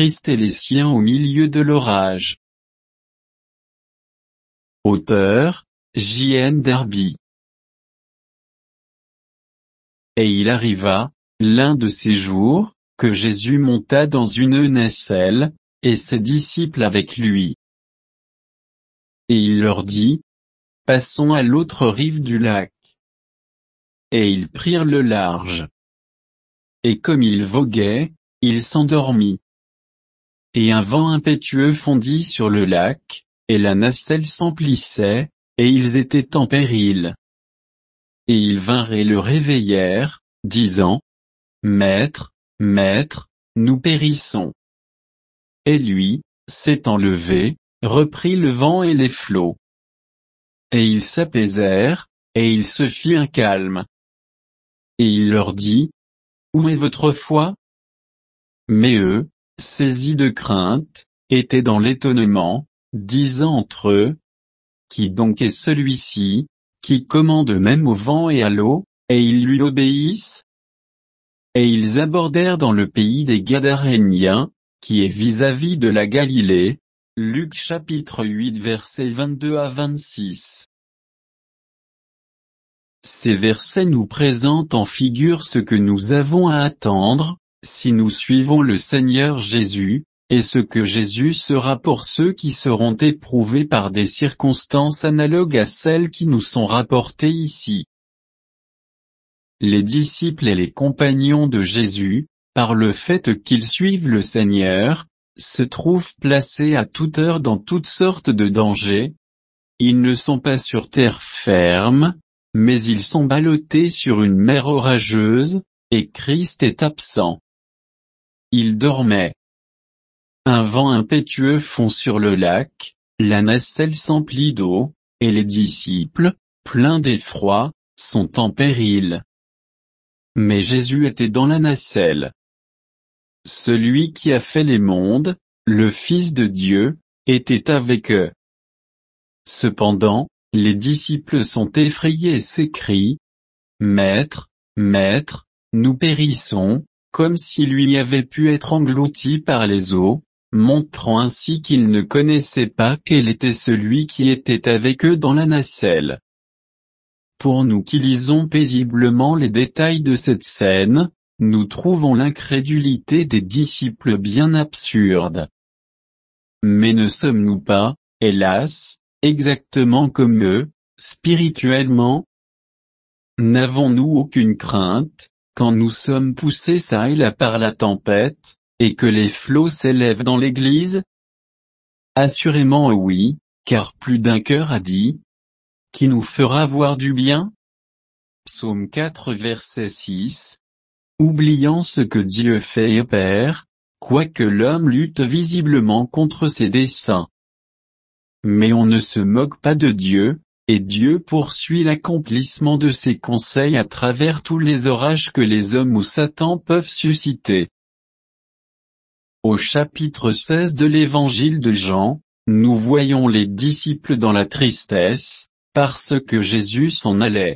Christ et les siens au milieu de l'orage. Auteur, J.N. Darby. Et il arriva, l'un de ces jours, que Jésus monta dans une nacelle, et ses disciples avec lui. Et il leur dit, passons à l'autre rive du lac. Et ils prirent le large. Et comme il voguait, il s'endormit. Et un vent impétueux fondit sur le lac, et la nacelle s'emplissait, et ils étaient en péril. Et ils vinrent et le réveillèrent, disant, Maître, Maître, nous périssons. Et lui, s'étant levé, reprit le vent et les flots. Et ils s'apaisèrent, et il se fit un calme. Et il leur dit, où est votre foi? Mais eux, saisis de crainte, étaient dans l'étonnement, disant entre eux, qui donc est celui-ci, qui commande même au vent et à l'eau, et ils lui obéissent? Et ils abordèrent dans le pays des Gadaréniens, qui est vis-à-vis de la Galilée. Luc chapitre 8 versets 22 à 26. Ces versets nous présentent en figure ce que nous avons à attendre, si nous suivons le Seigneur Jésus, et ce que Jésus sera pour ceux qui seront éprouvés par des circonstances analogues à celles qui nous sont rapportées ici. Les disciples et les compagnons de Jésus, par le fait qu'ils suivent le Seigneur, se trouvent placés à toute heure dans toutes sortes de dangers. Ils ne sont pas sur terre ferme, mais ils sont ballottés sur une mer orageuse, et Christ est absent. Ils dormaient. Un vent impétueux fond sur le lac, la nacelle s'emplit d'eau, et les disciples, pleins d'effroi, sont en péril. Mais Jésus était dans la nacelle. Celui qui a fait les mondes, le Fils de Dieu, était avec eux. Cependant, les disciples sont effrayés et s'écrient, Maître, Maître, nous périssons, comme s'il lui avait pu être englouti par les eaux, montrant ainsi qu'ils ne connaissaient pas quel était celui qui était avec eux dans la nacelle. Pour nous qui lisons paisiblement les détails de cette scène, nous trouvons l'incrédulité des disciples bien absurde. Mais ne sommes-nous pas, hélas, exactement comme eux, spirituellement? N'avons-nous aucune crainte, quand nous sommes poussés çà et là par la tempête, et que les flots s'élèvent dans l'église? Assurément oui, car plus d'un cœur a dit, qui nous fera voir du bien? Psaume 4 verset 6. Oubliant ce que Dieu fait et opère, quoique l'homme lutte visiblement contre ses desseins. Mais on ne se moque pas de Dieu, et Dieu poursuit l'accomplissement de ses conseils à travers tous les orages que les hommes ou Satan peuvent susciter. Au chapitre 16 de l'évangile de Jean, nous voyons les disciples dans la tristesse, parce que Jésus s'en allait.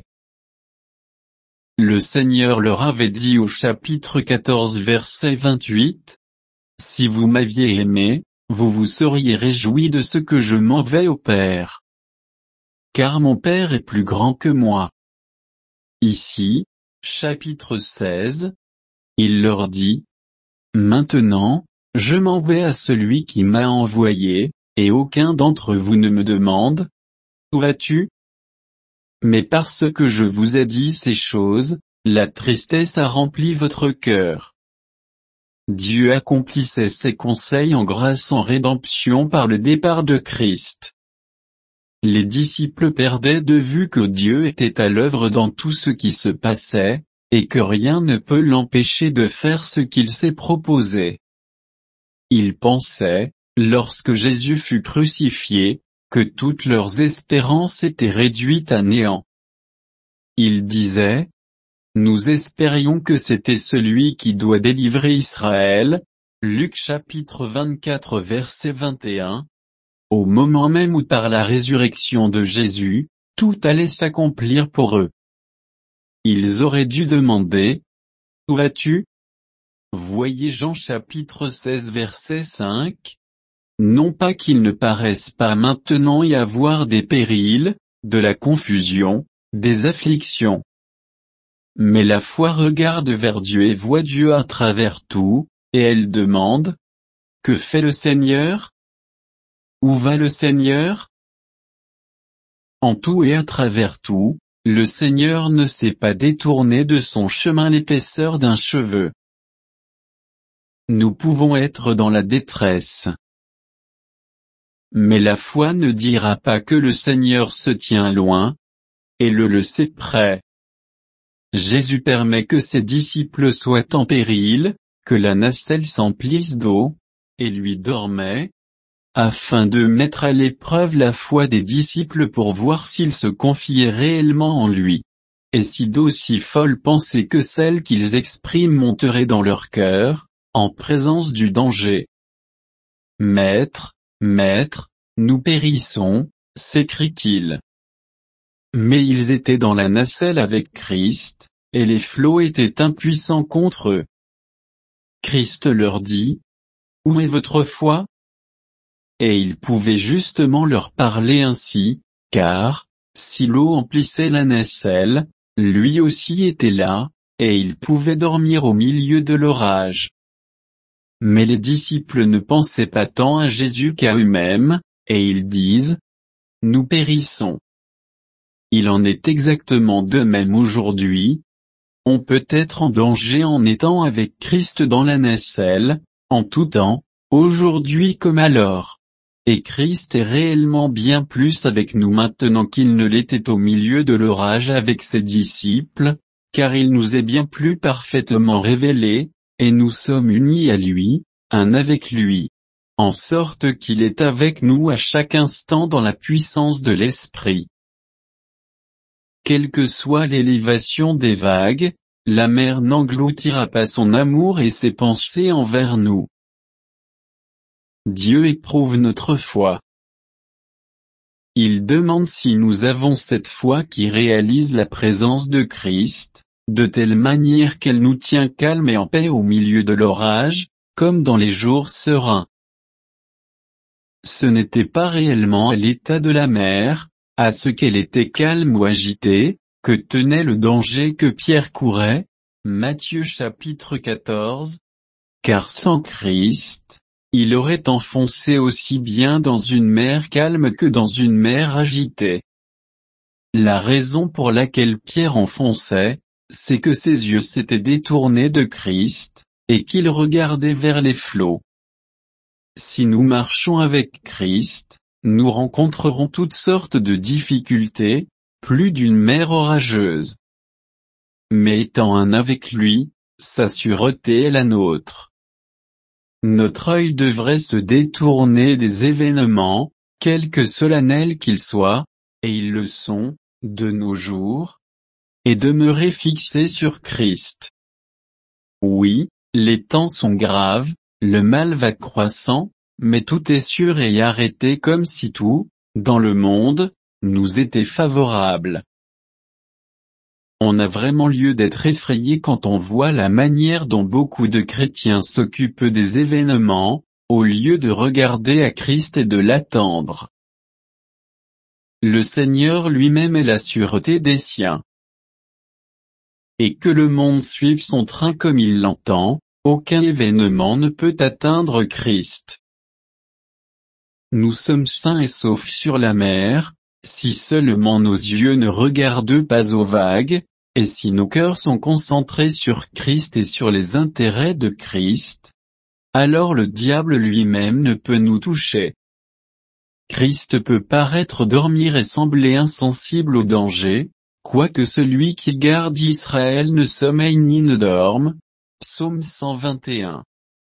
Le Seigneur leur avait dit au chapitre 14 verset 28, « Si vous m'aviez aimé, vous vous seriez réjouis de ce que je m'en vais au Père. Car mon Père est plus grand que moi. » Ici, chapitre 16, il leur dit, « Maintenant, je m'en vais à celui qui m'a envoyé, et aucun d'entre vous ne me demande, où vas-tu? Mais parce que je vous ai dit ces choses, la tristesse a rempli votre cœur. » Dieu accomplissait ses conseils en grâce en rédemption par le départ de Christ. Les disciples perdaient de vue que Dieu était à l'œuvre dans tout ce qui se passait, et que rien ne peut l'empêcher de faire ce qu'il s'est proposé. Ils pensaient, lorsque Jésus fut crucifié, que toutes leurs espérances étaient réduites à néant. Ils disaient, « Nous espérions que c'était celui qui doit délivrer Israël. » Luc chapitre 24 verset 21. Au moment même où par la résurrection de Jésus, tout allait s'accomplir pour eux. Ils auraient dû demander, « Où vas-tu? » Voyez Jean chapitre 16 verset 5. Non pas qu'il ne paraisse pas maintenant y avoir des périls, de la confusion, des afflictions. Mais la foi regarde vers Dieu et voit Dieu à travers tout, et elle demande: que fait le Seigneur? Où va le Seigneur? En tout et à travers tout, le Seigneur ne s'est pas détourné de son chemin l'épaisseur d'un cheveu. Nous pouvons être dans la détresse. Mais la foi ne dira pas que le Seigneur se tient loin, et le sait près. Jésus permet que ses disciples soient en péril, que la nacelle s'emplisse d'eau, et lui dormait, afin de mettre à l'épreuve la foi des disciples pour voir s'ils se confiaient réellement en lui. Et si d'aussi folles pensées que celles qu'ils expriment monteraient dans leur cœur, en présence du danger. Maître, Maître, nous périssons, s'écrie-t-il. Mais ils étaient dans la nacelle avec Christ, et les flots étaient impuissants contre eux. Christ leur dit: où est votre foi? Et il pouvait justement leur parler ainsi, car, si l'eau emplissait la nacelle, lui aussi était là, et il pouvait dormir au milieu de l'orage. Mais les disciples ne pensaient pas tant à Jésus qu'à eux-mêmes, et ils disent: nous périssons. Il en est exactement de même aujourd'hui. On peut être en danger en étant avec Christ dans la nacelle, en tout temps, aujourd'hui comme alors. Et Christ est réellement bien plus avec nous maintenant qu'il ne l'était au milieu de l'orage avec ses disciples, car il nous est bien plus parfaitement révélé, et nous sommes unis à lui, un avec lui. En sorte qu'il est avec nous à chaque instant dans la puissance de l'Esprit. Quelle que soit l'élévation des vagues, la mer n'engloutira pas son amour et ses pensées envers nous. Dieu éprouve notre foi. Il demande si nous avons cette foi qui réalise la présence de Christ, de telle manière qu'elle nous tient calmes et en paix au milieu de l'orage, comme dans les jours sereins. Ce n'était pas réellement à l'état de la mer, à ce qu'elle était calme ou agitée, que tenait le danger que Pierre courait, Matthieu chapitre 14. Car sans Christ, il aurait enfoncé aussi bien dans une mer calme que dans une mer agitée. La raison pour laquelle Pierre enfonçait, c'est que ses yeux s'étaient détournés de Christ, et qu'il regardait vers les flots. Si nous marchons avec Christ, nous rencontrerons toutes sortes de difficultés, plus d'une mer orageuse. Mais étant un avec lui, sa sûreté est la nôtre. Notre œil devrait se détourner des événements, quelque solennels qu'ils soient, et ils le sont, de nos jours, et demeurer fixé sur Christ. Oui, les temps sont graves, le mal va croissant, mais tout est sûr et arrêté comme si tout, dans le monde, nous était favorable. On a vraiment lieu d'être effrayé quand on voit la manière dont beaucoup de chrétiens s'occupent des événements, au lieu de regarder à Christ et de l'attendre. Le Seigneur lui-même est la sûreté des siens. Et que le monde suive son train comme il l'entend, aucun événement ne peut atteindre Christ. Nous sommes sains et saufs sur la mer, si seulement nos yeux ne regardent pas aux vagues, et si nos cœurs sont concentrés sur Christ et sur les intérêts de Christ, alors le diable lui-même ne peut nous toucher. Christ peut paraître dormir et sembler insensible au danger, quoique celui qui garde Israël ne sommeille ni ne dorme. Psaume 121.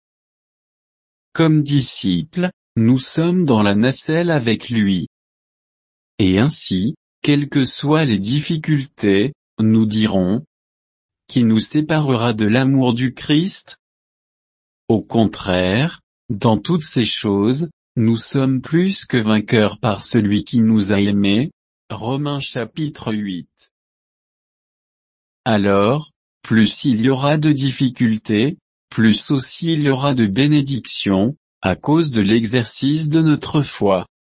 Comme disciples, nous sommes dans la nacelle avec lui. Et ainsi, quelles que soient les difficultés, nous dirons: qui nous séparera de l'amour du Christ? Au contraire, dans toutes ces choses, nous sommes plus que vainqueurs par celui qui nous a aimés. Romains chapitre 8. Alors, plus il y aura de difficultés, plus aussi il y aura de bénédictions, à cause de l'exercice de notre foi.